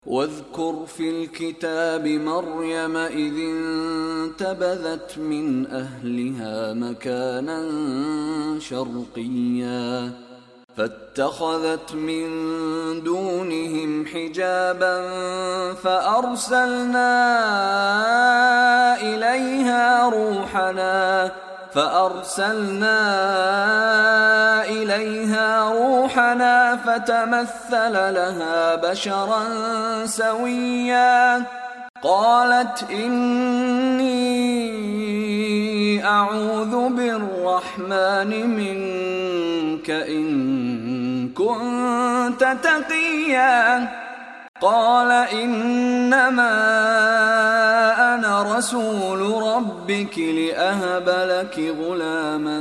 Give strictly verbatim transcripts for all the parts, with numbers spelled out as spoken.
واذكر في الكتاب مريم إذ انتبذت من أهلها مكانا شرقيا فاتخذت من دونهم حجابا فأرسلنا إليها روحنا فأرسلنا إليها روحنا فتمثل لها بشرا سويا قالت إني أعوذ بالرحمن منك إن كنت تقيا قال إنما أنا رسول ربك لأهب لك غلاما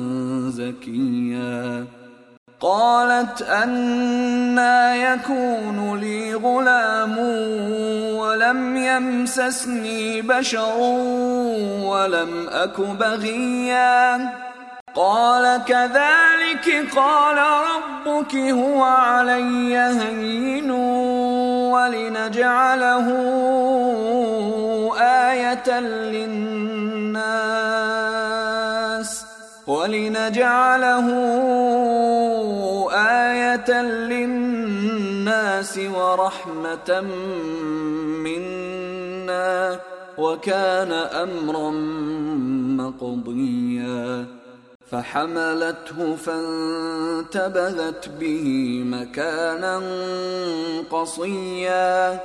زكيا قالت أنى يكون لي غلام ولم يمسسني بشر ولم أك بغيا قال كذلك قال ربك هو علي هين ولنجعله آية للناس ولنجعله آية للناس ورحمة منا وكان أمرا مقضيا فحملته فانتبذت به مكانا قصيا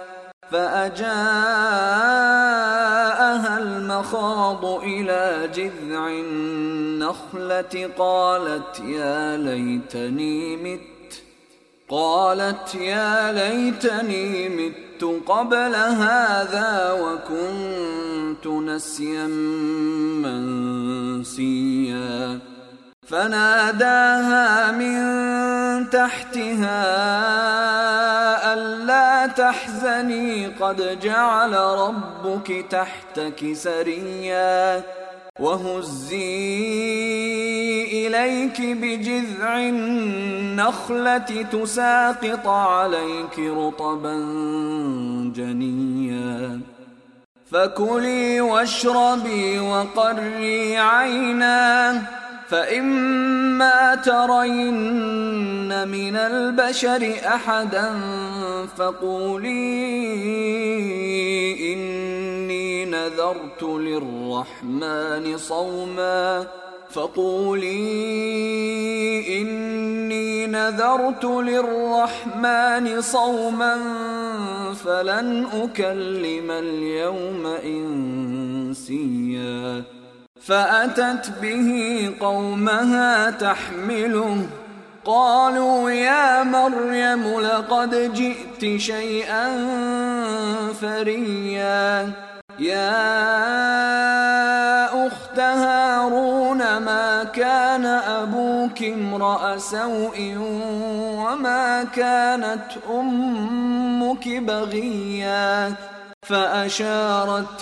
فأجاءها المخاض إلى جذع النخلة قالت يا ليتني مت قالت يا ليتني مت قبل هذا وكنت نسيا منسيا فناداها من تحتها ألا تحزني قد جعل ربك تحتك سريا وهزي إليك بجذع النخلة تساقط عليك رطبا جنيا فكلي واشربي وقري عينا فإما ترين من البشر أحدا فقولي إني نذرت للرحمن صوما فقولي إني نذرت للرحمن صوما فلن أكلم اليوم إنسيا فأتت به قومها تحمله قالوا يا مريم لقد جئت شيئا فريا يا أخت هارون ما كان أبوك امرأ سوء وما كانت أمك بغيا فأشارت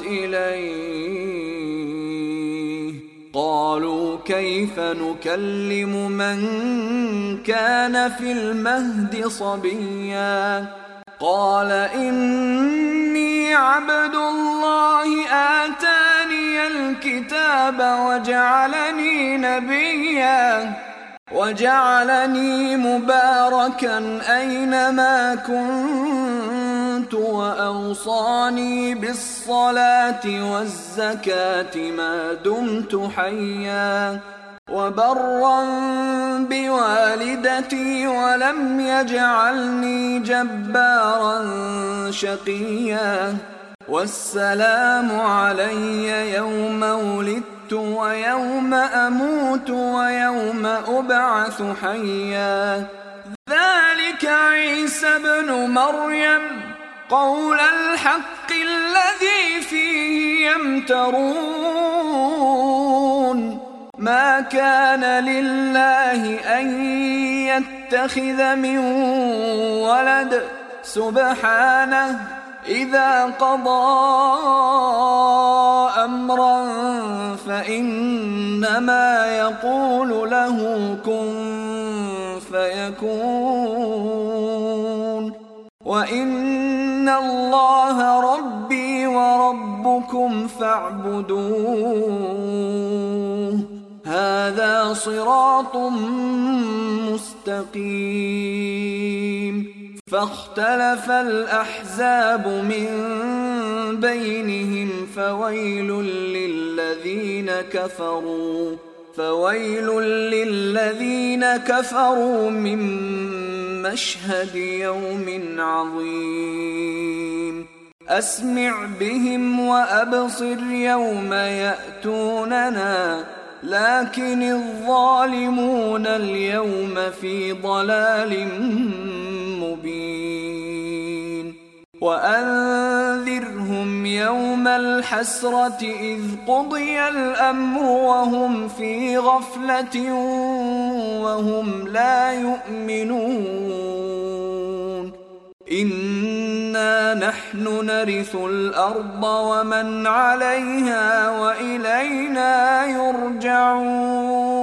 إليه قالوا كيف نكلم من كان في المهد صبيا قال إني عبد الله آتاني الكتاب وجعلني نبيا وجعلني مباركا أينما كنت وأوصاني بالصلاة والزكاة ما دمت حيا وبرا بوالدتي ولم يجعلني جبارا شقيا والسلام علي يوم ولدت ويوم أموت ويوم أبعث حيا ذلك عيسى ابن مريم قول الحق الذي فيه يمترون ما كان لله أن يتخذ من ولد سبحانه إذا قضى أمرا فإنما يقول له كن فيكون وإن إن الله ربي وربكم فاعبدوه هذا صراط مستقيم فاختلف الأحزاب من بينهم فويل للذين كفروا فويل للذين كفروا من مشهد يوم عظيم أسمع بهم وأبصر يوم يأتوننا لكن الظالمون اليوم في ضلال مبين وأنذرهم يوم الحسرة إذ قضي الأمر وهم في غفلة وهم لا يؤمنون إنا نحن نرث الأرض ومن عليها وإلينا يرجعون